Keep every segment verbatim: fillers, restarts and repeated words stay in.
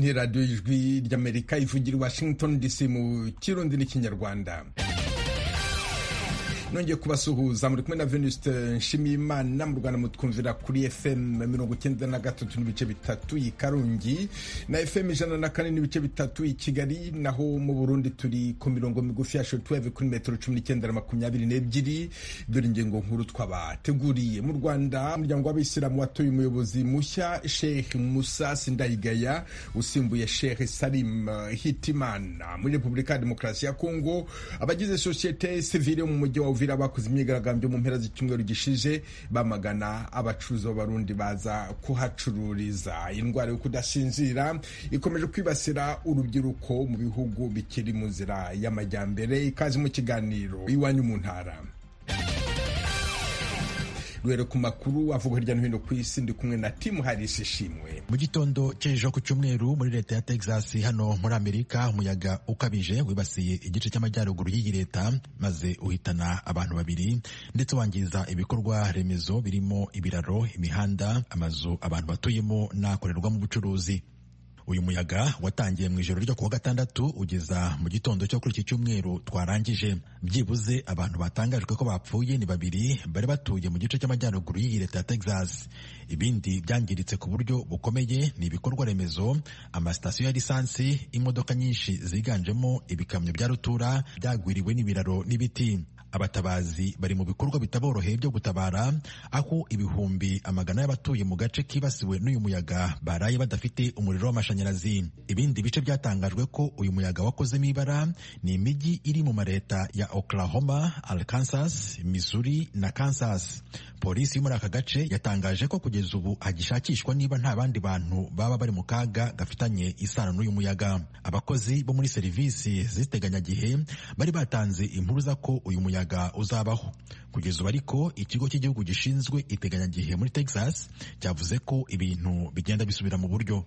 ni radiyo y'ijwi ry'Amerika ivugira i Washington D C mu kirundi n'ikinyarwanda. Nongeye kubasuhuza muri kumwe na Venuste Nshimiyimana mu Rwanda mutwumvira kuri F M mirongo icyenda na gatatu n'ibice bitatu i Karungi na F M ijana na kane n'ibice bitatu i Kigali, naho mu Burundi turi ku mirongo migufi ya shortwave kuri metero cumi n'icyenda na makumyabiri n'ebyiri. Dore ingingo nkuru twabateguriye. Mu Rwanda umuryango w'Abisilamu watoye umuyobozi mushya Sheikh Musa Sindayigaya usimbuye Sheikh Salim Hitimana. Muri Repubulika ya Demokarasi ya Kongo abagize societe civile mu mujyi wa Uvira bakoze imyigaragambyo mu mpera z'icyumweru gishije bamagana abacuruzi b'Abarundi baza kuhacururiza. Indwara yo kudasinzira ikomeje kwibasira urubyiruko mu bihugu bikiri mu nzira y'amajyambere. Ikaze mu kiganiro Iwanyu mu Ntara. Duhere ku makuru avuga hirya no hino ku isi, ndi kumwe na Tim Harris Ishimwe. Mu gitondo cy'ejo ku cyumweru muri leta ya Texas hano muri Amerika, umuyaga ukabije wibasiye igice cy'amajyaruguru y'iyi leta maze uhitana abantu babiri ndetse wangiza ibikorwa remezo birimo ibiraro, imihanda, amazu abantu batuyemo n'akorerwamo ubucuruzi. Uyu muyaga watangiye mu ijoro ryo kuwa gatandatu ugeza mu gitondo cyo kuri iki cyumweru twarangije. Byibuze abantu batangajwe ko bapfuye ni babiri bari batuye mu gice cy'amajyaruguru y'iyi leta ya Texas. Ibindi byangiritse ku buryo bukomeye ni ibikorwa remezo, amasitasiyo ya lisansi, imodoka nyinshi ziganjemo ibikamyo bya rutura byagwiriwe n'ibiraro n'ibiti. Abatabazi bari mu bikorwa bitaboroheye byo gutabara, aho ibihumbi amagana y'abatuye mu gace kibasiwe n'uyu muyaga baraye badafite umuriro w'amashanyarazi. Ibindi bice byatangajwe ko uyu muyaga wakozemo ibara ni imijyi iri mu mareta ya Oklahoma, Arkansas, Missouri na Kansas. Polisi yo muri aka gace yatangaje ko kugeza ubu hagishakishwa niba nta bandi bantu baba bari mu kaga gafitanye isano n'uyu muyaga. Abakozi bo muri serivisi z'iteganyagihe bari batanze impuruza ko uyu muyaga uzabaho. Kugeza ubu ariko ikigo cy'igihugu gishinzwe iteganyagihe muri Texas cyavuze ko ibintu bigenda bisubira mu buryo.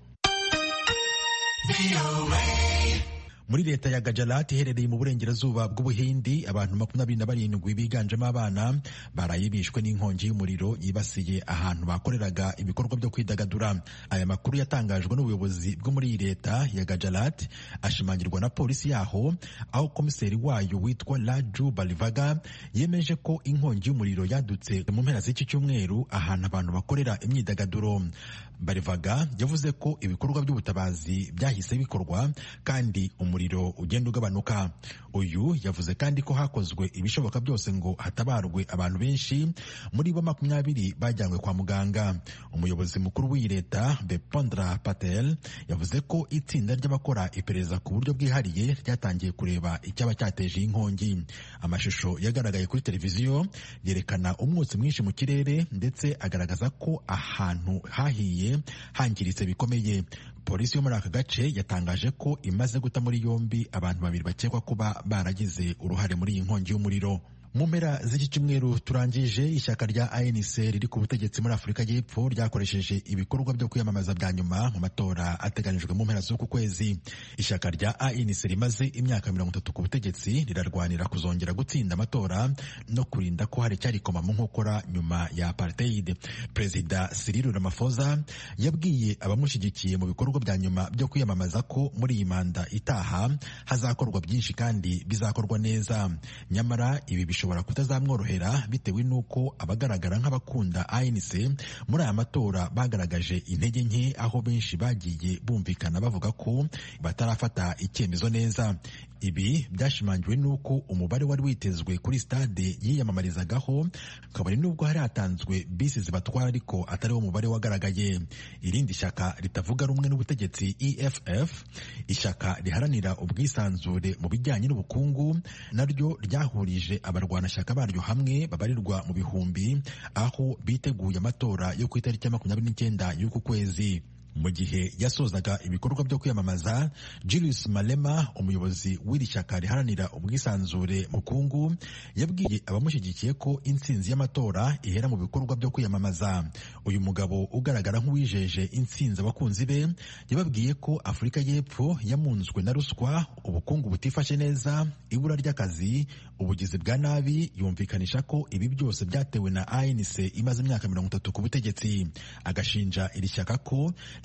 Muri leta ya Gujarat iherereye mu burengerazuba bw'Ubuhindi, abantu makumyabiri na barindwi biganjemo abana baraye bishwe n'inkongi y'umuriro yibasiye ahantu bakoreraga ibikorwa byo kwidagadura. Aya makuru yatangajwe n'ubuyobozi bwo muri iyi leta ya Gujarat ashimangirwa na polisi yaho, aho komiseri wayo witwa Raju Balivaga yemeje ko inkongi y'umuriro yadutse mu mpera z'iki cyumweru ahantu abantu bakorera imyidagaduro. Balivaga yavuze ko ibikorwa by'ubutabazi byahise bikorwa kandi umuriro ugenda ugabanuka. Uyu yavuze kandi ko hakozwe ibishoboka byose ngo hatabarwe abantu benshi, muri bo makumyabiri bajyanywe kwa muganga. Umuyobozi mukuru w'iyi leta Bepondra Patel yavuze ko itsinda ry'abakora iperereza ku buryo bwihariye ryatangiye kureba icyaba cyateje iyi nkongi. Amashusho yagaragaye kuri televiziyo yerekana umwotsi mwinshi mu kirere ndetse agaragaza ko ahantu hahiye hangiritse bikomeye. Polisi yo muri aka gace yatangaje ko imaze guta muri yombi abantu babiri bakekwa kuba baragize uruhare muri iyi nkongi y'umuriro. Mu mpera z'iki cyumweru turangije, ishyaka rya A N C riri ku butegetsi muri Afurika y'Epfo ryakoresheje ibikorwa byo kwiyamamaza bya nyuma mu matora ateganijwe mu mpera z'uku kwezi. Ishyaka rya A N C rimaze imyaka mirongo itatu ku butegetsi rirarwanira kuzongera gutsinda amatora no kurinda ko hari icyarikoma mu nkokora nyuma ya apartheid. Perezida Cyril Ramaphosa yabwiye abamushyigikiye mu bikorwa bya nyuma byo kwiyamamaza ko muri iyi manda itaha hazakorwa byinshi kandi bizakorwa neza. Nyamara ibi bishobora kutazamworohera bitewe n'uko abagaragara nk'abakunda A N C muri aya matora bagaragaje intege nke, aho benshi bagiye bumvikana bavuga ko batarafata icyemezo neza. Ibi byashimangiwe n'uko umubare wari witezwe kuri stade yiyamamarizagaho kabari nubwo hari hatanzwe bisi zibatwara ariko atari wo mubare wagaragaye. Irindi shyaka ritavuga rumwe n'ubutegetsi E F F, ishyaka riharanira ubwisanzure mu bijyanye n'ubukungu, naryo ryahurije abarwanashyaka baryo hamwe babarirwa mu bihumbi, aho biteguye amatora yo ku itariki ya makumyabiri n'icyenda y'uku kwezi. Mu gihe yasozaga ibikorwa byo kwiyamamaza, Julius Malema, umuyobozi w'iri shyaka riharanira ubwisanzure mu bukungu, yabwiye abamushyigikiye ko intsinzi y'amatora ihera mu bikorwa byo kwiyamamaza. Uyu mugabo ugaragara nk'uwijeje intsinzi abakunzi be yababwiye ko Afurika y'Epfo yamunzwe na ruswa, ubukungu butifashe neza, ibura ry'akazi, ubugizi bwa nabi. Yumvikanisha ko ibi byose byatewe na A N C imaze imyaka mirongo itatu ku butegetsi. Agashinja iri shyaka ko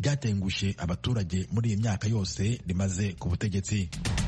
ryatengushye abaturage muri iyi myaka yose rimaze ku butegetsi.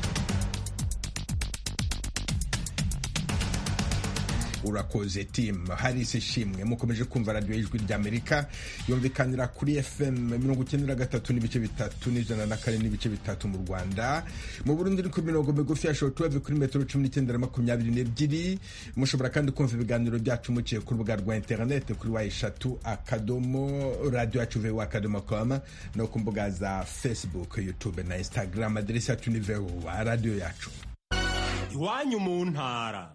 urakoze team Harris Ishimwe. Mukomeje kumva radio y'Ijwi ry'Amerika yumvikanira kuri F M mirongo icyenda na gatatu n'ibice bitatu n'ijana na kane n'ibice bitatu mu Rwanda. Mu Burundi ni ku mirongo migufi ya shortwave kuri metero cumi n'icyenda na makumyabiri n'ebyiri. Mushobora kandi kumva ibiganiro byacu muciye ku rubuga rwa internet kuri wa eshatu akadomo radio yacu v o a akadomo com no ku mbuga za Facebook, YouTube na Instagram. Aderesi yacu ni v o a radio yacu. Iwanyu mu ntara.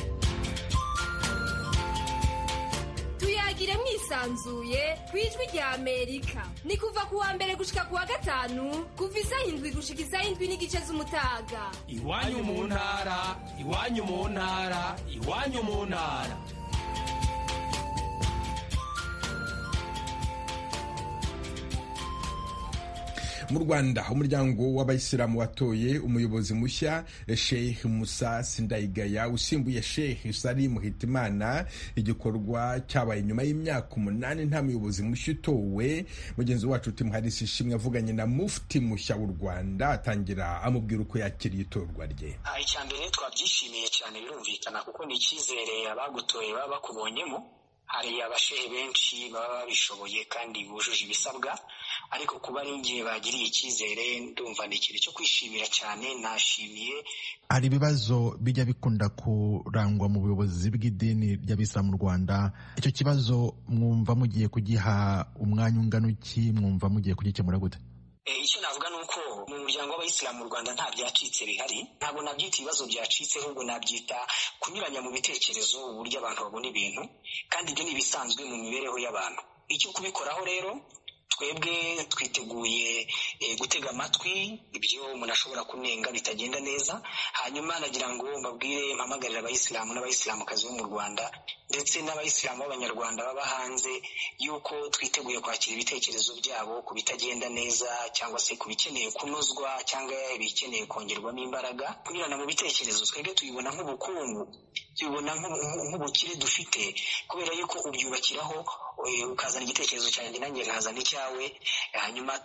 Tuyagire mwisanzuye kwijwi rya Amerika. Ni kuva kuwa mbere gushika kuwa gatanu kuva isaha indwi gushika isaha indwi n'igice z'umutaga. Iwanyu mu ntara, iwanyu mu ntara, iwanyu mu ntara. Mu Rwanda umuryango w'abayisilamu watoye umuyobozi mushya Sheikh Musa Sindayigaya usimbuye Sheikh Salim Hitimana. Igikorwa cyabaye nyuma y'imyaka umunani nta muyobozi mushya utowe. Mugenzi wacu Tim Harris Ishimwe avuganye na mufti mushya w'u Rwanda atangira amubwira uko yakiriye itorwa rye. Icyambere twabyishimiye cyane birumvikana kuko ni icyizere abagutoye baba bakubonyemo. Hari abashehe benshi baba babishoboye kandi bujuje ibisabwa, ariko kuba ari ngiye bagiriye icyizere ndumva ni ikintu cyo kwishimira cyane. Nashimiye. Hari ibibazo bijya bikunda kurangwa mu buyobozi bw'idini ry'Abisilamu mu Rwanda. Icyo kibazo mwumva mugiye kugiha umwanya ungana iki? Mwumva mugiye kugikemura gute? Icyo navuga nuko mu muryango w'abayisilamu mu Rwanda nta byacitse bihari. Ntabwo nabyita ibibazo byacitse, ahubwo nabyita kunyuranya mu bitekerezo, uburyo abantu babona ibintu, kandi ibyo ni ibisanzwe mu mibereho y'abantu. Icyo kubikoraho rero twebwe twiteguye e, gutega amatwi ibyo umuntu ashobora kunenga bitagenda neza. Hanyuma nagira ngo mbabwire mpamagarira abayisilamu n'abayisilamukazi bo mu Rwanda ndetse n'abayisilamu b'abanyarwanda baba hanze yuko twiteguye kwakira ibitekerezo byabo ku bitagenda neza cyangwa se ku bikeneye kunozwa cyangwa ibikeneye kongerwamo imbaraga. Kunyurana mu bitekerezo twebwe tuyibona nk'ubukungu, tuyibona nk'ubukire dufite, kubera yuko ubyubakiraho ukazana igitekerezo cyanjye nanjye nkazana icyawe, hanyuma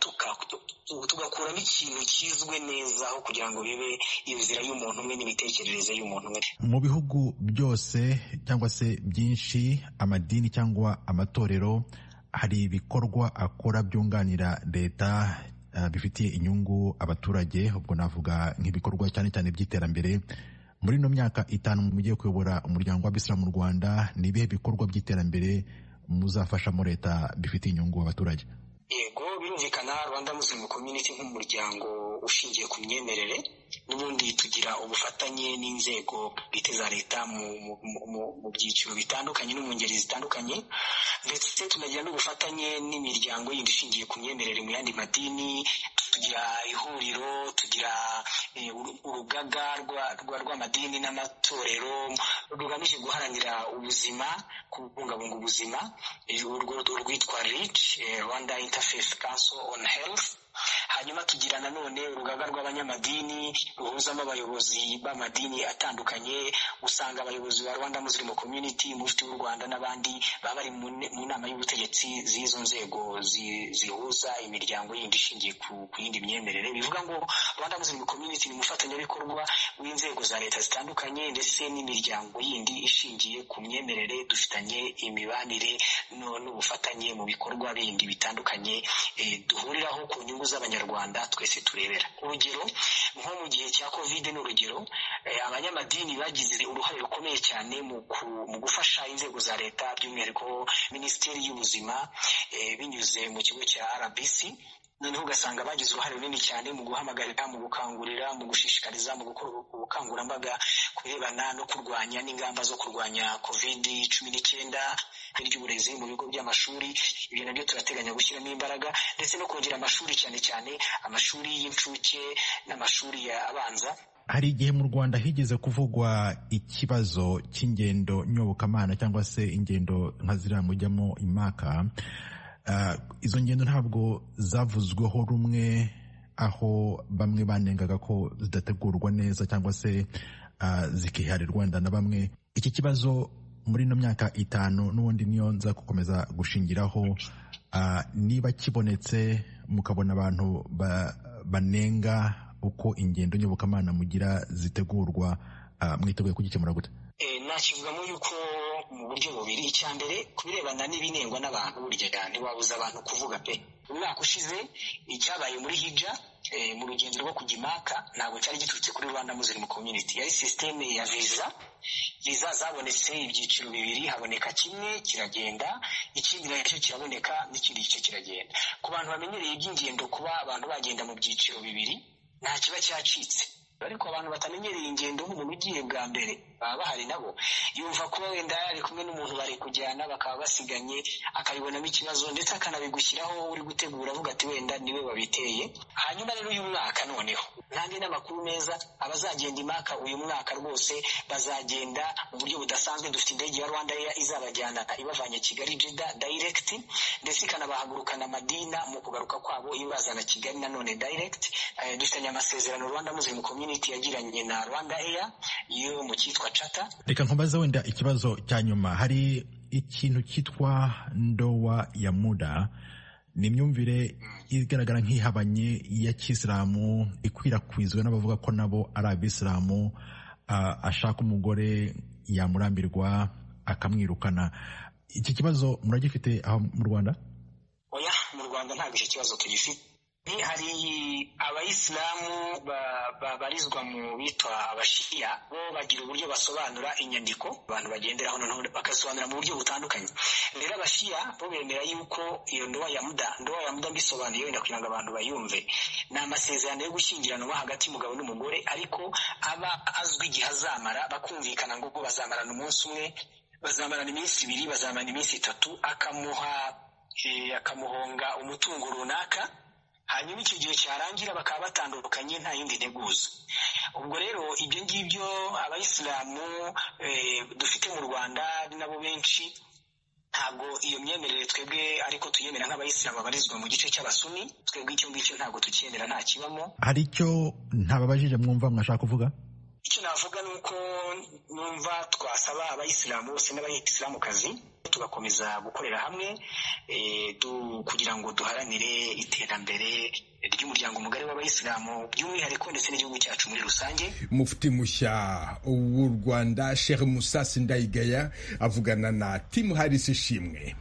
tugakuramo ikintu kizwe neza aho kugira ngo bibe inzira y'umuntu umwe n'imitekerereze y'umuntu umwe. Mu bihugu byose cyangwa se byinshi, amadini cyangwa amatorero hari ibikorwa akora byunganira leta, uh, bifitiye inyungu abaturage. Ubwo navuga nk'ibikorwa cyane cyane by'iterambere. Muri no myaka itanu mugiye kuyobora umuryango w'Abisilamu mu Rwanda, ni ibihe bikorwa by'iterambere muzafasha mu leta bifitiye inyungu abaturage? Yego, birumvikana Rwanda Muslim Community nk'umuryango ushingiye ku myemerere, n'ubundi tugira ubufatanye n'inzego bwite za leta mu mu byiciro bitandukanye no mu ngeri zitandukanye, ndetse tunagira n'ubufatanye n'imiryango yindi ishingiye ku myemerere mu yandi madini. Tugira ihuriro, tugira e, urugaga rw'amadini n'amatorero rugamije guharanira ubuzima, kubungabunga ubuzima, urwo rwitwa REACH, Rwanda Interfaith Council on Health. Hanyuma tugira nanone urugaga rw'abanyamadini ruhuzamo abayobozi b'amadini atandukanye. Usanga abayobozi ba Rwanda Muslim Community, mufti w'u Rwanda n'abandi baba bari mu nama y'ubutegetsi z'izo nzego zihuza imiryango yindi ishingiye ku yindi myemerere. Bivuga ngo Rwanda Muslim Community ni umufatanyabikorwa w'inzego za leta zitandukanye ndetse n'imiryango yindi ishingiye ku myemerere. Dufitanye imibanire n'ubufatanye mu bikorwa bindi bitandukanye e, duhuriraho ku nyungu z'abanyarwanda twese turebera. Urugero nko mu gihe cya Covid ni urugero, eh, abanyamadini bagize uruhare rukomeye cyane mu mu gufasha inzego za leta, by'umwihariko Minisiteri y'Ubuzima eh, binyuze mu kigo cya R B C. Noneho ugasanga bagize uruhare runini cyane mu guhamagarira, mu gukangurira, mu gushishikariza, mu gukora ubukangurambaga kurebana no kurwanya n'ingamba zo kurwanya Covid cumi n'icyenda, ry'uburezi mu bigo by'amashuri. Ibyo nabyo turateganya gushyiramo imbaraga, ndetse no kongera amashuri cyane cyane amashuri y'incuke n'amashuri abanza. Hari igihe mu Rwanda higeze kuvugwa ikibazo cy'ingendo nyobokamana cyangwa se ingendo nka ziriya mujyamo impaka. Uh, izo ngendo ntabwo zavuzweho rumwe, aho bamwe banengaga ko zidategurwa neza cyangwa se uh, zikiharirwa wenda na bamwe. Iki kibazo muri no myaka itanu n'ubundi niyo nza gukomeza gushingiraho, uh, niba kibonetse mukabona abantu ba, banenga uko ingendo nyobokamana mugira zitegurwa, uh, mwiteguye kugikemura gute? Eh, nakivugamo yuko mu buryo bubiri. Icya mbere kubirebana n'ibinengwa n'abantu, burya kandi wabuza abantu kuvuga pe. Umwaka ushize icyabaye muri hija eh, mu rugendo rwo kujya Imaka ntabwo cyari giturutse kuri Rwanda Muslim Community, yari systeme ya visa. Visa zabonetse ibyiciro bibiri, haboneka kimwe kiragenda, ikindi nacyo kiraboneka, n'ikindi gice kiragenda. Ku bantu bamenyereye iby'ingendo, kuba abantu bagenda mu byiciro bibiri nta kiba cyacitse, ariko abantu batamenyereye ingendo nk'umuntu ugiye bwa mbere baba bahari nabo yumva ko wenda ari kumwe n'umuntu bari kujyana bakaba basiganye, akabibonamo ikibazo ndetse akanabigushyiraho uri gutegura avuga ati wenda niwe wabiteye. Hanyuma rero uyu mwaka noneho nandi n'amakuru meza, abazagenda Imaka uyu mwaka rwose bazagenda mu buryo budasanzwe. Dufite indege ya Rwanda Air izabajyana ibavanye Kigali Jeddah direct, ndetse ikanabahagurukana Madina mu kugaruka kwabo ibazana Kigali nanone direct. Uh, dufitanye amasezerano Rwanda Muslim Community yagiranye na Rwanda Air yo mu cyitwa Chata. Reka nkombaze wenda ikibazo cya nyuma, hari ikintu cyitwa ndoa ya muda, ni imyumvire igaragara nk'ihabanye ya Kisilamu ikwirakwizwa n'abavuga ko nabo ari Abisilamu. Uh, ashaka umugore yamurambirwa akamwirukana. Iki kibazo muragifite aho mu Rwanda? Oya, mu Rwanda ntabwo icyo kibazo tugifite. Hari abayisilamu babarizwa mu bitwa abashiya, bo bagira uburyo basobanura inyandiko abantu bagenderaho, noneho bakasobanura mu buryo butandukanye. Rero abashiya bo bemera yuko iyo ndoa ya muda, ndoa ya muda mbisobanuye wenda kugira ngo abantu bayumve, ni amasezerano yo gushyingiranwa hagati y'umugabo n'umugore, ariko aba azwi igihe azamara, bakumvikana ngo bazamarana umunsi umwe, bazamarana iminsi ibiri, bazamarana iminsi itatu, akamuha e, akamuhonga umutungo runaka, hanyuma icyo gihe cyarangira bakaba batandukanye nta yindi nteguza. Ubwo rero ibyo ngibyo abayisilamu e, dufite mu Rwanda nabo benshi ntabwo iyo myemerere twebwe ariko tuyemera nk'abayisilamu babarizwa mu gice cy'abasuni, twebwe icyo ngicyo ntabwo tukiyemera, nta kibamo. Hari icyo ntababajije mwumva mwashaka kuvuga? Icyo navuga nuko numva twasaba abayisilamu bose n'abayisilamukazi tugakomeza gukorera hamwe e, du, kugira ngo duharanire iterambere ry'umuryango mugari w'abayisilamu by'umwihariko ndetse n'igihugu cyacu muri rusange. Mufti mushya w'u Rwanda Sheikh Musa Sindayigaya avugana na Tim Harris Ishimwe.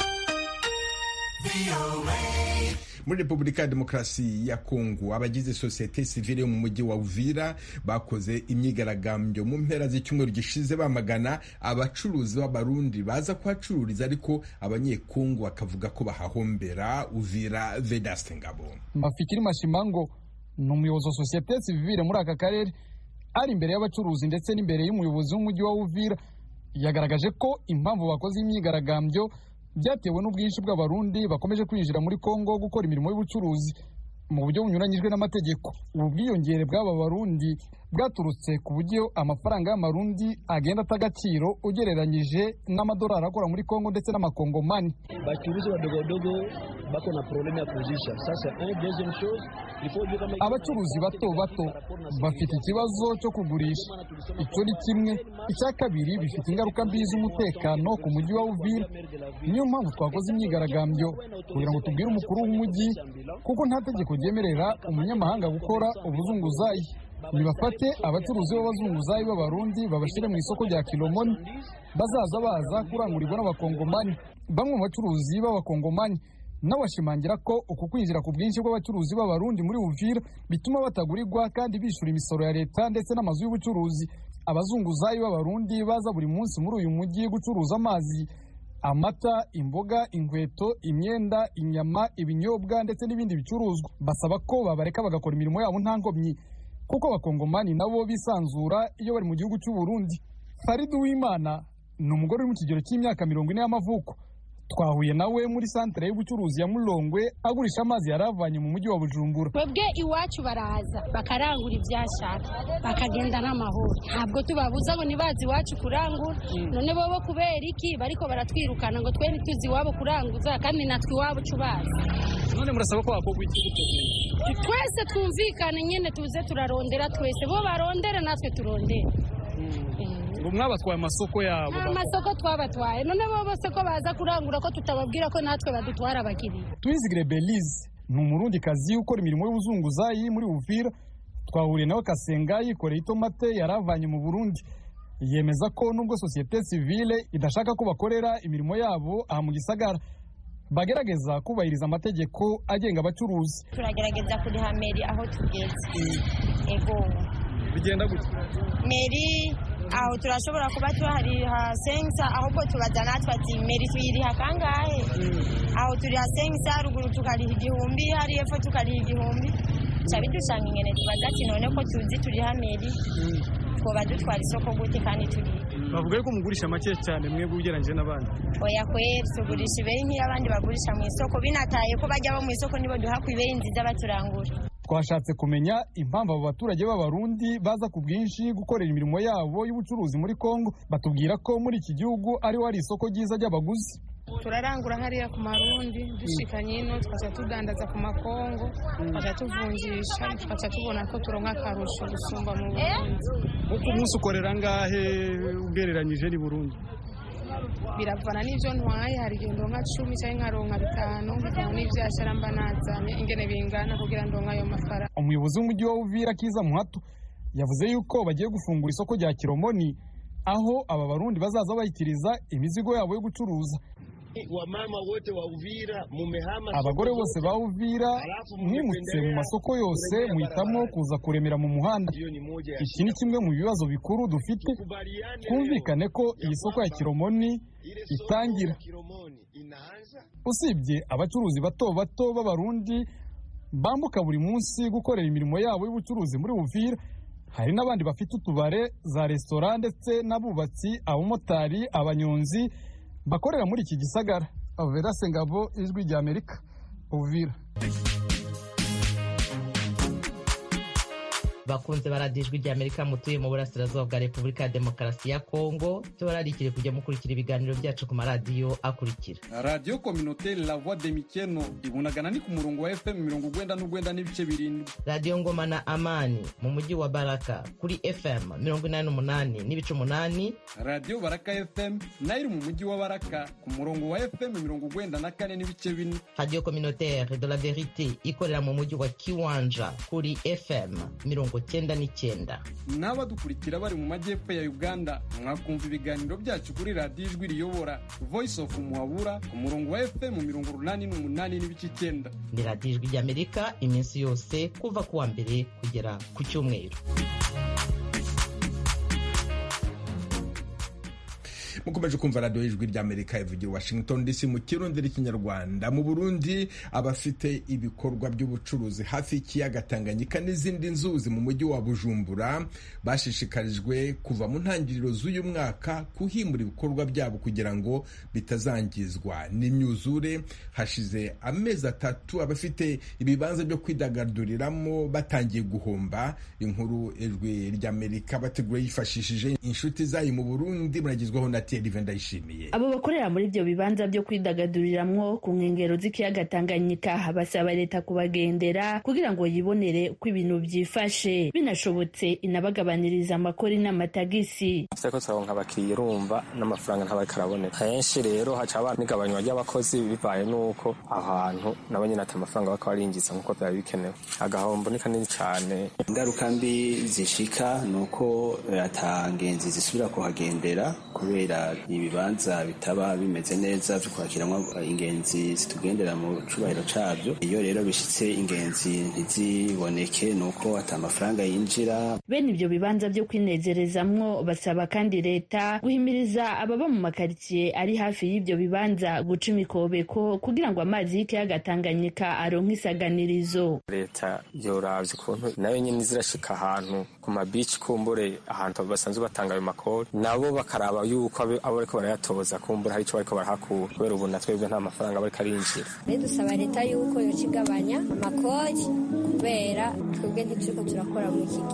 Muri Repubulika ya Demokarasi ya Kongo, abagize sosiyete sivile mu mujyi wa Uvira bakoze imyigaragambyo mu mpera z'icyumweru gishize bamagana abacuruzi b'abarundi baza kuhacururiza, ariko abanyekongo bakavuga ko bahahombera. Uvira, Vedaste Ngabo. Mafikiri Mashimango ni umuyobozi wa sosiyete sivile muri aka karere, ari imbere y'abacuruzi ndetse n'imbere y'umuyobozi w'umujyi wa Uvira, yagaragaje ko impamvu bakoze imyigaragambyo byatewe n'ubwinshi bw'abarundi bakomeje kwinjira muri Kongo gukora imirimo y'ubucuruzi mu buryo bunyuranyijwe n'amategeko. Ubu bwiyongere bw'aba barundi bwaturutse ku buryo amafaranga y'amarundi agenda atagaciro ugereranyije n'amadolari akora muri Kongo ndetse n'amakongomani. Bacuruzi badogodogo bako na problème ya kuzisha. Sasa un deuxième chose, abacuruzi bato bato bafite ikibazo cyo kugurisha. Icyo ni kimwe. Icya kabiri, bifite ingaruka mbi z'umutekano ku mujyi wa Uvira. Niyo mpamvu twakoze imyigaragambyo kugira ngo tubwire umukuru w'umujyi, kuko nta tegeko ryemerera umunyamahanga gukora ubuzunguzayi. Nibafate abacuruzi b'abazunguzayi b'abarundi babashyire mu isoko rya Kilomoni, bazaza baza kurangurirwa n'abakongomani. Bamwe mu bacuruzi b'abakongomani n'abashimangira ko uku kwinjira ku bwinshi bw'abacuruzi b'abarundi muri Uvira bituma batagurirwa kandi bishyura imisoro ya leta ndetse n'amazu y'ubucuruzi. Abazunguzayi b'abarundi baza buri munsi muri uyu mujyi gucuruza amazi, amata, imboga, inkweto, imyenda, inyama, ibinyobwa ndetse n'ibindi bicuruzwa. Basaba ko babareka bagakora imirimo yabo nta nkomyi, kuko abakongomani nabo bisanzura iyo bari mu gihugu cy'u Burundi. Farid Uwimana ni umugore uri mu kigero cy'imyaka mirongo ine y'amavuko. Twahuye nawe muri santere y'ubucuruzi ya Mulongwe agurisha amazi yaravanye mu mujyi wa Bujumbura. Twebwe iwacu baraza bakarangura ibyashaka bakagenda n'amahoro, ntabwo tubabuza ngo nibazi iwacu kurangura. None bobo kubera iki bariko baratwirukana ngo twe ntituzi iwabo kuranguza kandi natwe iwabo cubazi? None murasaba ko bakogwa iki? Twese twumvikane nyene tuze turarondera, twese bo barondera natwe turondera. Ngo mwabatwaye amasoko yabo? Amasoko twabatwaye, none bo bose ko baza kurangura ko tutababwira ko natwe badutwara abakiriya. Twizigire Belize ni umurundikazi ukora imirimo y'ubuzunguzayi muri Uvira. Twahuriye nawe Kasenga yikoreye itomate yaravanye mu Burundi. Yemeza ko nubwo societe civile idashaka ko bakorera imirimo yabo aha mu gisagara, bagerageza kubahiriza amategeko agenga abacuruzi. Turagerageza kuriha meri aho tugeze. Ego bigenda gute? Meri aho turashobora kuba tuhariha sensa, ahubwo tubaza natwe ati meri tuyiriha kangahe? Aho turiha sensa, ruguru tukariha igihumbi, hari epfo tukariha igihumbi. Cabidushanga ingene tubaza ati none ko tuzi turiha meri twoba dutwara isoko gute kandi turi. Bavuga yuko mugurisha make cyane mwebwe ugereranyije n'abandi. Oya kweri tugurisha ibeyi nk'iy'abandi bagurisha mu isoko, binataye ko bajya bo mu isoko nibo duha ku ibeyi nziza baturangura. Twashatse kumenya impamvu abo baturage b'abarundi baza ku bwinshi gukorera imirimo yabo y'ubucuruzi muri Kongo. Batubwira ko muri iki gihugu ariho hari isoko ryiza ry'abaguzi. Turarangura hariya ku Marundi, dushikanye ino twaza tudandaza ku Makongo, twaza tuvunjisha, twaza tubona ko turonka akarusho gusumba mu Burundi. Uko umunsi ukorera ngahe ugereranyije ni Burundi? Biravana n'ivyo ntwaye, hari igihe ndonka cumi canke nkaronka bitanu, bivana n'ivyashara mba nazanye ingene bingana kugira ndonka ayo mafaranga. Umuyobozi w'umujyi wa Uvira Kiza Muhato yavuze yuko bagiye gufungura isoko rya Kiromoni, aho aba barundi bazaza bayitiriza imizigo yabo yo gucuruza. Wamama wote wa Uvira mumehama, abagore bose ba Uvira mwimutse mu masoko yose muhitamo kuza kuremera mu muhanda. Iki ni kimwe mu bibazo bikuru dufite, twumvikane ko iyi soko ya Kiromoni itangira. Usibye abacuruzi bato bato b'abarundi bambuka buri munsi gukorera imirimo yabo y'ubucuruzi muri Uvira, hari n'abandi bafite utubare, za restaurant ndetse n'abubatsi, abamotari, abanyonzi bakorera muri iki gisagara. Avera Sengabo, Ijwi rya Amerika, Uvira. Bakunze baradijwe rya Amerika mutuye mu burasirazuba bwa Repubulika ya Demokarasi ya Kongo, tubararikire kujya mukurikira ibiganiro byacu ku maradiyo akurikira: Radio Communautaire La Voix de Mikeno ibunagana ni ku murongo wa F M mirongo ugwenda n'ugwenda n'ibice birindwi. Radio Ngoma na Amani mu mujyi wa Baraka kuri F M mirongo inani n'umunani n'ibice umunani. Radio Baraka F M nayo mu mujyi wa Baraka ku murongo wa F M mirongo ugwenda na kane n'ibice bine. Radio Communautaire de la Verite ikorera mu mujyi wa Kiwanja kuri F M mirongo cyenda n'icyenda. N'abadukurikira bari mu majyepfo ya Uganda mwakumva ibiganiro byacu kuri Radio Ijwi Riyobora Voice of Muhabura ku murongo wa F M mirongo urunani n'umunani n'ibice icyenda. Ni Radio Ijwi ry'Amerika iminsi yose kuva kuwa mbere kugera ku cyumweru. Mukomeje kumva Radio Ijwi ry'Amerika ivugira Washington D C mu Kirundi n'Ikinyarwanda. Mu Burundi abafite ibikorwa by'ubucuruzi hafi y'ikiyaga Tanganyika n'izindi nzuzi mu mujyi wa Bujumbura bashishikarijwe kuva mu ntangiriro z'uyu mwaka kuhimura ibikorwa byabo kugira ngo bitazangizwa n'imyuzure. Hashize amezi atatu abafite ibibanza byo kwidagaduriramo batangiye guhomba. Inkuru Ijwi ry'Amerika bateguye yifashishije inshuti zayo mu Burundi muragizweho na abo bakorera muri ibyo bibanza byo kwidagaduriramo ku nkengero z'ikiyaga Tanganyika basaba leta kubagendera kugira ngo yibonere uko ibintu byifashe, binashobotse inabagabaniriza amakori n'amatagisi. Ko twaronka abakiriya urumva n'amafaranga ntabari karaboneka henshi, rero haca abantu n'igabanywa ry'abakozi bivaye n'uko ahantu nabo nyine ati amafaranga bakaba barinjiza nk'uko byari bikenewe. Agahombo ni kanini cyane. Ingaruka mbi zishika nuko atangenzi zisubira kuhagendera kubera ibibanza bitaba bimeze neza byo kwakiramo ingenzi zitugendera mu cubahiro cabyo. Iyo rero bishitse ingenzi ntiziboneke nuko ata amafaranga yinjira. Bene ibyo bibanza byo kwinezerezamwo basaba kandi leta guhimiriza ababa mu makaritsiye ari hafi y'ibyo bibanza guca imikobeko kugira ngo amazi y'ikiyaga Tanganyika aronke isaganirizo. Leta yoravye ukuntu nayo nyine zirashika ahantu ku mabici kumbure ahantu basanzwe batanga ayo makori, nabo bakaraba yuko abo bariko barayatoza kumbura hari ico bariko barahakura, kubera ubu natwebwe nta mafaranga bariko arinjira. Dusaba leta yuko yocigabanya amakori kubera twebwe ntituriko turakora muri iki gihe.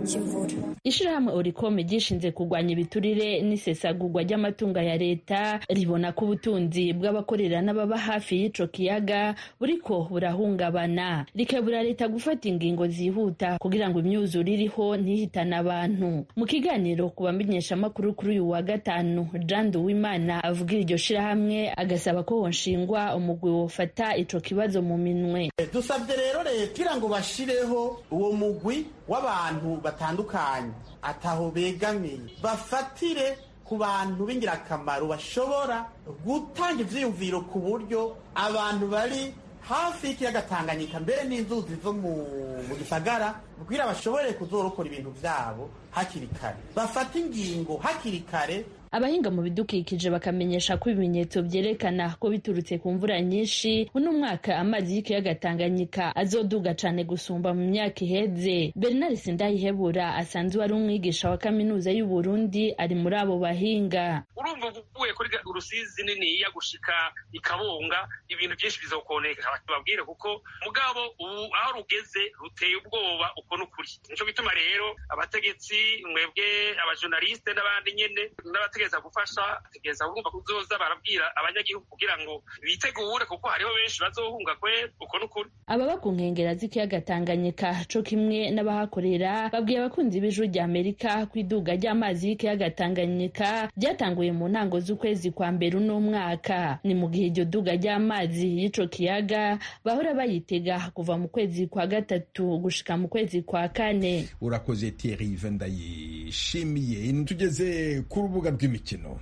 c'imvura. Ishirahamwe Oricom gishinze kurwanya ibiturire n'isesagurwa ry'amatunga ya leta ribona ko ubutunzi bw'abakorera n'ababa hafi y'ico kiyaga buriko burahungabana, rikabura leta gufata ingingo zihuta kugira ngo imyuzure iriho ntihitane abantu. Mu kiganiro ku bamenyeshamakuru kuri uyu wa gatanu, Jean Duwimana avugira iryo shirahamwe agasaba ko honshingwa umugwi wofata ico kibazo mu minwe. Dusabye rero leta kugira ngo bashireho uwo mugwi w'abantu batandukanye ataho begamiye, bafatire ku bantu b'ingirakamaro bashobora gutanga ivyiyumviro ku buryo abantu bari hafi y'ikiyaga Tanganyika mbere n'inzuzi zo mu gisagara kugira bashobore kuzorokora ibintu vyabo hakiri kare, bafata ingingo hakiri kare. Abahinga mu bidukikije bakamenyesha ko ibimenyetso vyerekana ko biturutse ku mvura nyinshi uno mwaka amazi y'ikiyaga Tanganyika azoduga cane gusumba mu myaka iheze. Bernard Sindayihebura asanzwe ari umwigisha wa kaminuza y'u Burundi ari muri abo bahinga. Urumva uvuye kuri Rusizi nini ya gushika ikabonga ibintu byinshi bizokoneka babwire kuko mugabo ubu aho rugeze ruteye ubwoba uko n'ukuri. Nico bituma rero abategetsi mwebwe abajournaliste n'abandi nyene n'abategetsi gufasha tegeza urumva kuzoza barabwira abanyagihugu kugira ngo bitegure kuko hariho benshi bazohunga kwe uko n'ukuri. Ababa ku nkengera z'ikiyaga Tanganyika co kimwe n'abahakorera babwiye abakunzi b'ijuru rya Amerika kwiduga ry'amazi y'ikiyaga Tanganyika ryatanguye mu ntango z'ukwezi kwa mbere uno mwaka. Ni mu gihe iryo duga ry'amazi y'ico kiyaga bahora bayitega kuva mu kwezi kwa gatatu gushika mu kwezi kwa kane. Urakoze Thierry Vendayishimiye. Tugeze ku rubuga rw'imikino.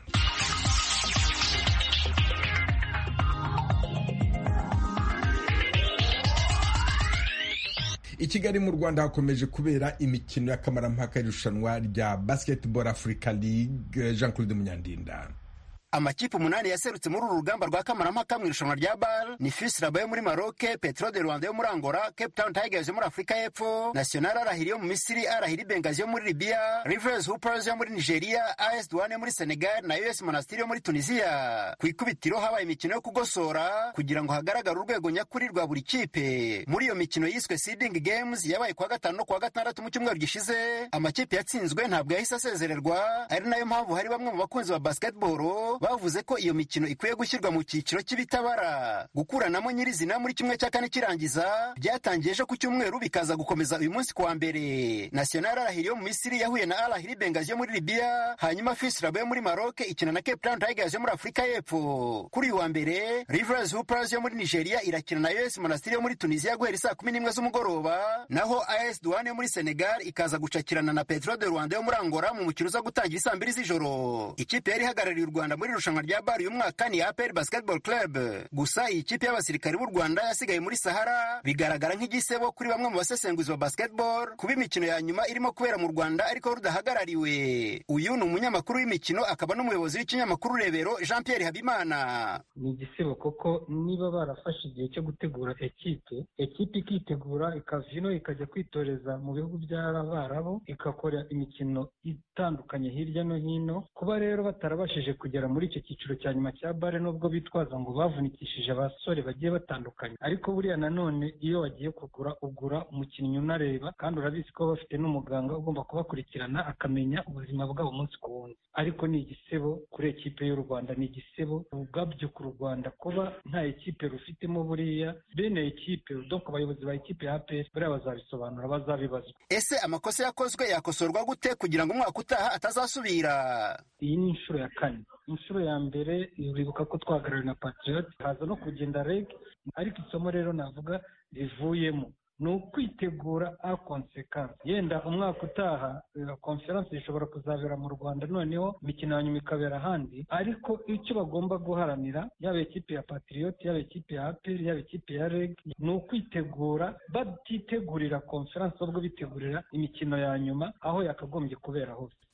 I Kigali mu Rwanda hakomeje kubera imikino y'akamarampaka y'irushanwa rya Basketball Africa League. Jean-Claude Munyandinda. Amakipe umunani yaserutse muri uru rugamba rwa kamarampaka mu irushanwa rya B A L ni F U S Rabat yo muri Maroc, Petro de Rwanda yo muri Angola, Cape Town Tigers yo muri Afrika y'Epfo, National Al Ahly yo mu Misiri, Al Ahly Benghazi yo muri Libya, Rivers Hoopers yo muri Nigeria, A S Douane yo muri Senegal na U S Monastir yo muri Tunisia. Ku ikubitiro habaye imikino yo kugosora kugira ngo hagaragare urwego nyakuri rwa buri kipe. Muri iyo mikino yiswe Seeding Games yabaye kwa gatanu no kwa gatandatu mu cyumweru gishize, amakipe yatsinzwe ntabwo yahise asezererwa, ari nayo mpamvu hari bamwe mu bakunzi ba basketball bavuze ko iyo mikino ikwiye gushyirwa mu cyiciro cy'ibitabara. Gukuranamo nyirizina muri kimwe cya kane kirangiza byatangiye ejo ku cyumweru bikaza gukomeza uyu munsi kuwa mbere. National Al Ahly yo mu Misiri yahuye na Al Ahly Benghazi yo muri Libya, hanyuma F U S Rabat yo muri Maroc ikina na Cape Town Tigers yo muri Afrika y'Epfo. Kuri uyu wa mbere Rivers Hoopers yo muri Nigeria irakina na U S Monastir yo muri Tunisia guhera saa kumi n'imwe z'umugoroba, naho A S Douane yo muri Senegal ikaza gucakirana na Petro de Rwanda yo muri Angola mu mukino uza gutangira saa mbiri z'ijoro. Ikipe yari ihagarariye u Rwanda muri irushanwa rya B A L uyu mwaka ni A P R Basketball Club. Gusa iyi kipe y'abasirikari b'u Rwanda yasigaye muri Sahara bigaragara nk'igisebo kuri bamwe mu basesenguzi ba basketball kuba imikino ya nyuma irimo kubera mu Rwanda ariko rudahagarariwe. Uyu ni umunyamakuru w'imikino akaba n'umuyobozi w'ikinyamakuru Rebero Jean Pierre Habimana. Ni igisebo koko niba barafashe igihe cyo gutegura ekipe ekipe ikitegura ikavino ikajya kwitoreza mu bihugu by'Abarabu ikakora imikino itandukanye hirya no hino, kuba rero batarabashije kugera muri icyo cyiciro cya nyuma cya bare nubwo bitwaza ngo bavunikishije abasore bagiye batandukanye, ariko buriya nanone iyo wagiye kugura ugura umukinnyi unareba kandi urabizi ko bafite n'umuganga ugomba kubakurikirana akamenya ubuzima bwabo umunsi ku wundi. Ariko ni igisebo kuri ekipe y'u Rwanda, ni igisebo ubwabyo ku Rwanda kuba nta ekipe rufitemo. Buriya bene ekipe donc abayobozi ba ekipe ya A P R buriya bazabisobanura, bazabibazwa. Ese amakosa yakozwe yakosorwa gute kugira ngo umwaka utaha atazasubira? Iyi ni inshuro ya kane. Inshuro ya mbere uribuka ko twahagarariwe na Patriot haza no kugenda reg, ariko isomo rero navuga rivuyemo ni ukwitegura a consequence. Yenda umwaka utaha conference ishobora kuzabera mu Rwanda, noneho imikino ya nyuma ikabera ahandi, ariko icyo bagomba guharanira yaba ekipe ya Patriot yaba ekipe ya A P R yaba ekipe ya reg ni ukwitegura, batitegurira conference ahubwo bitegurira imikino ya nyuma aho yakagombye kubera hose.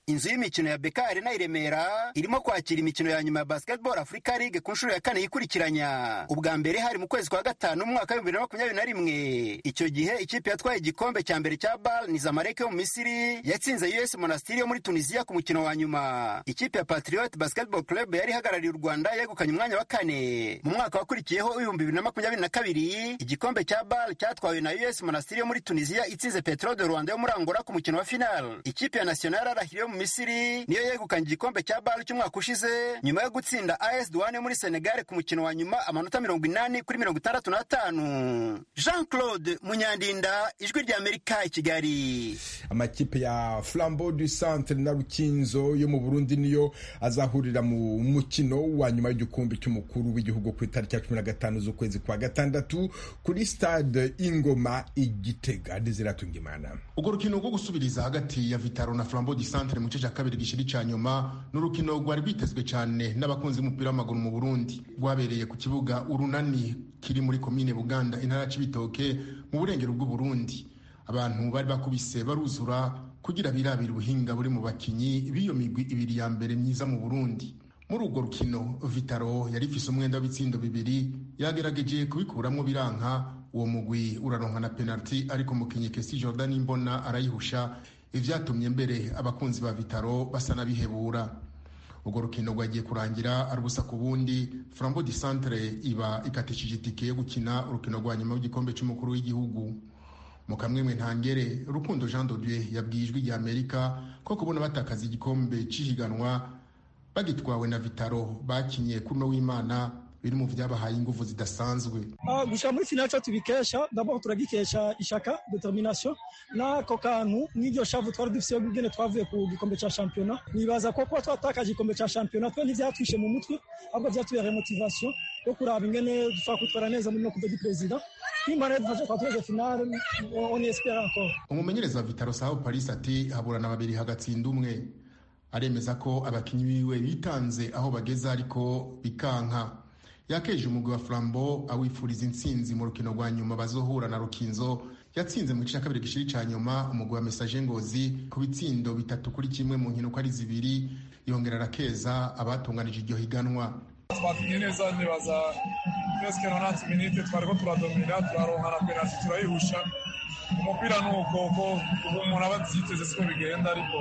inzu y'imikino ya Beka Arena i Remera irimo kwakira imikino ya nyuma ya Basketball Africa League ku nshuro ya kane yikurikiranya. Ubwa mbere hari mu kwezi kwa gatanu mu mwaka wa bibiri na makumyabiri na rimwe. Icyo gihe ikipe yatwaye igikombe cya mbere cya B A L ni Zamalek yo mu Misiri yatsinze U S Monastir yo muri Tunisia ku mukino wa nyuma. Ikipe ya Patriot Basketball Club yari ihagarariye u Rwanda yegukanye umwanya wa kane. Mu mwaka wakurikiyeho ibihumbi bibiri na makumyabiri na kabiri igikombe cya B A L cyatwawe na U S Monastir yo muri Tunisia itsinze Petro de Rwanda yo muri Angola ku mukino wa final. Ikipe ya National Al-Ahli yo mu Misiri niyo yegukanye igikombe cya B A L cy'umwaka ushize nyuma yo gutsinda A S Douane yo muri Senegal ku mukino wa nyuma amanota mirongo inani kuri mirongo itandatu n'atanu. Jean Claude Munyandinda, Ijwi rya Amerika i Kigali. Amakipe ya Flambeau du Centre na Rukinzo yo mu Burundi niyo azahurira mu mukino wa nyuma y'igikombe cy'umukuru w'igihugu ku itariki ya cumi na gatanu z'ukwezi kwa gatandatu kuri stade Ingoma i Gitega. Desiratungimana. Ugo rukino rwo gusubiriza hagati ya Vitaro na Flambeau du Centre mu cya kabiri gishiri cya nyuma n'urukino rwari rwitezwe cyane n'abakunzi b'umupira w'amaguru mu Burundi rwabereye ku kibuga Urunani kiri muri komine Buganda intara Cibitoke mu burengero bw'u Burundi. Abantu bari bakubise baruzura kugira birabira ubuhinga buri mu bakinyi b'iyo migwi ibiri ya mbere myiza mu Burundi. Muri urwo rukino Vitaro yari ifise umwenda w'ibitsindo bibiri yagerageje kubikuramwo biranka, uwo mugwi uraronka na penalty ariko mukinyi Kesi Jordan Imbona arayihusha, ivyatumye mbere abakunzi ba Vitaro basa nabihebura. Urwo rukino rwagiye kurangira ari ubusa ku bundi. Flambeau du Centre iba ikatishije itike yo gukina urukino rwa nyuma w'igikombe cy'umukuru w'igihugu. Mu kamwemwe ntangere Rukundo Jean de Dieu yabwiye Ijwi rya Amerika ko kubona batakaza igikombe cy'ihiganwa bagitwawe na Vitaro bakinye kuno w'Imana biri mu vyabahaye ingufu zidasanzwe. Ah, gushika muri final cyo tubikesha d'abord turagikesha ishaka determination na ko kantu n'iryo shavu twari dufise yo gugene twavuye ku gikombe ca championnat. Nibaza ko kwa twatakaje igikombe ca championnat twe ntivyatwishe mu mutwe ahubwo vyatuye motivation yo kuraba ingene dufa kwitwara neza muri no kubedi president. Imana dufasha kwatweze final on espère encore. Umumenyereza wa Vitaro Sao Paris ati haburana babiri hagatsinda umwe. Aremeza ko abakinyi biwe bitanze aho bageza ariko bikanka. Yakeje umugwi wa Flambeau awifuriza intsinzi mu rukino rwa nyuma bazohura na Rukinzo yatsinze mu gice kabiri gishiri ca nyuma umugwi wa Message Ngozi ku bitsindo bitatu kuri kimwe mu nkino ko ari zibiri, yongera rakeza abatunganije iryo higanwa. Twakinye neza nibaza presque nonante minutes twariko turadomina turaronka na penalty turayihusha. Umupira nuko ko umuntu abatsiteze siko bigenda ariko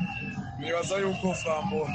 nibaza yuko Flambeau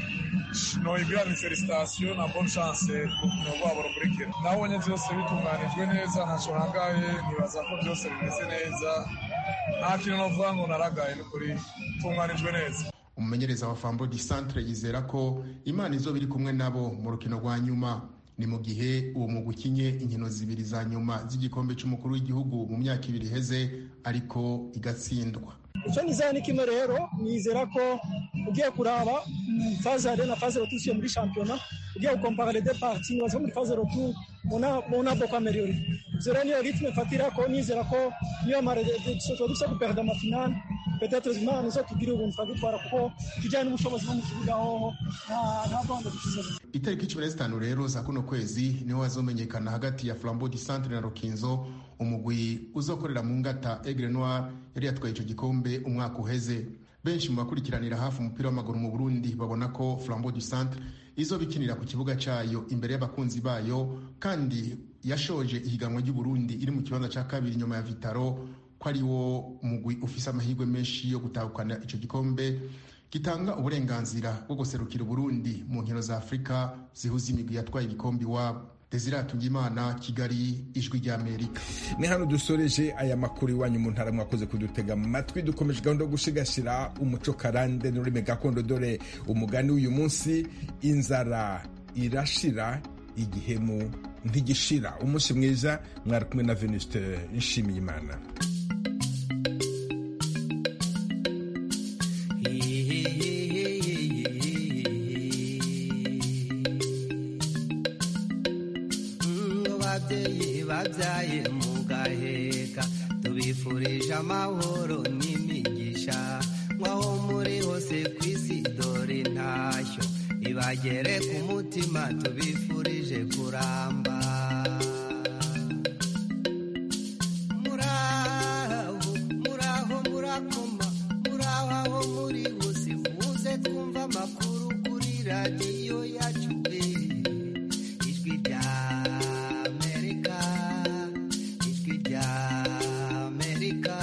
no ibira ni felicitation na bonne chance no rwabo rukurikira. Nabonye byose bitunganijwe neza ntaco nangaye, nibaza ko byose bimeze neza nta kintu novuga ngo naragaye n'ukuri tunganijwe neza. Umumenyereza wa Flambeau du Centre yizera ko Imana izo biri kumwe nabo mu rukino rwa nyuma. Ni mu gihe uwo mugwi ukinye inkino zibiri za nyuma z'igikombe cy'umukuru w'igihugu mu myaka ibiri heze ariko igatsindwa. Icyo nizera ni kimwe rero, nizera ko ugiye kuraba phase ya na phase retour muri championnat ugiye comparer les deux parties nibaza muri phase retour mona mona beaucoup amélioré. Zero ni rythme fatira ko nizera ko niyo mare de solution ku perdre ma finale peut-être Imana izo tugira ubuntu twagitwara kuko kijyanye n'ubushobozi bwo mu kibuga aho nta bwanda dukize. Itariki cumi na zitanu rero za kuno kwezi niho hazomenyekana hagati ya Flambeau du Centre na Rukinzo umugwi uzokorera mu ngata Aigle Noir yari yatwaye ico gikombe umwaka uheze. Benshi mu bakurikiranira hafi umupira w'amaguru mu Burundi babona ko Flambeau du Centre izo bikinira ku kibuga cayo imbere y'abakunzi bayo kandi yashoje ihiganwa ry'u Burundi iri mu kibanza ca kabiri nyuma ya Vitaro ko ari wo mugwi ufise amahirwe menshi yo gutahukana ico gikombe gitanga uburenganzira bwo guserukira Burundi mu nkino za Afrika zihuza imigwi yatwaye igikombe wabo. Desiratungimana, Kigali, Ijwi rya Amerika. Ni hano dusoreje aya makuru iwanyu mu ntara mwakoze kudutega amatwi. Dukomeje gahunda yo gushigashira umuco karande n'ururimi gakondo, dore umugani w'uyu munsi: inzara irashira igihemu ntigishira. Umunsi mwiza, mwari kumwe na Venuste Nshimiyimana. Babyaye mugaheka tubifurije amahoro n'imigisha mwaho muri hose kw'isi, dore ntashyo ibagere ku mutima tubifurije kuramba. Muraho muraho murakoma muraho aho muri hose. radiyo yacu ijwi rya amerika ijwi rya amerika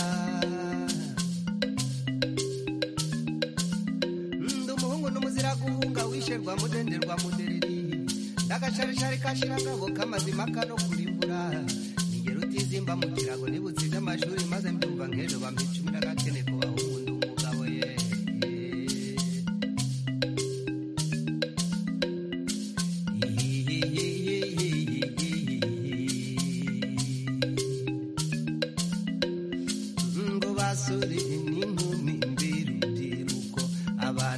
ndi umuhungu n'umuzira guhunga wisherwa mudenderwa mudereri ndagasharishari kashirangabo kamazima kano kurimbura ningero utizimba mu kirago